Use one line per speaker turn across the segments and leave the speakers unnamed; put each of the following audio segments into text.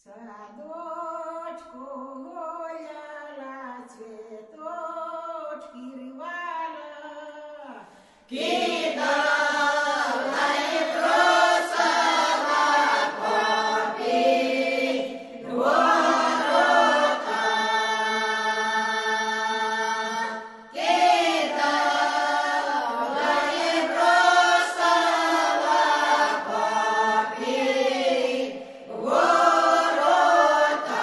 Садочку гуляла, цвіточки рвала, кидала і бросала попід ворота. Кидала і бросала попід ворота.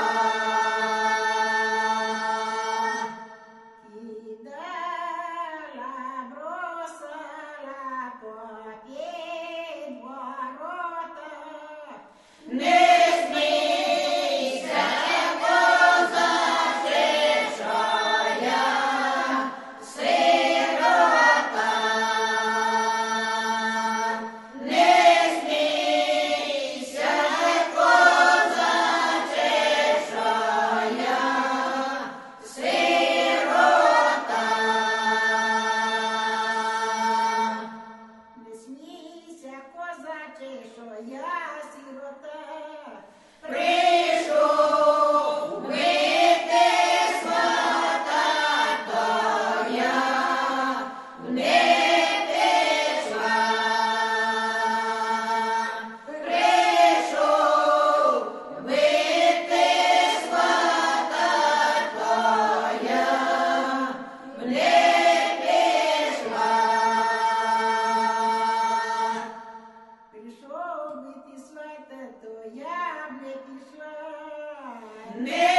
Кидала, бросала попід ворота. Не смійся, козаче, що я сирота. Не смійся, козаче, що я сирота. Не смійся, козаче, що я сирота. Прийшов бити свата, то я не пішла. Прийшов бити свата, то я не пішла. Прийшов бити свата, то я б не пішла. Не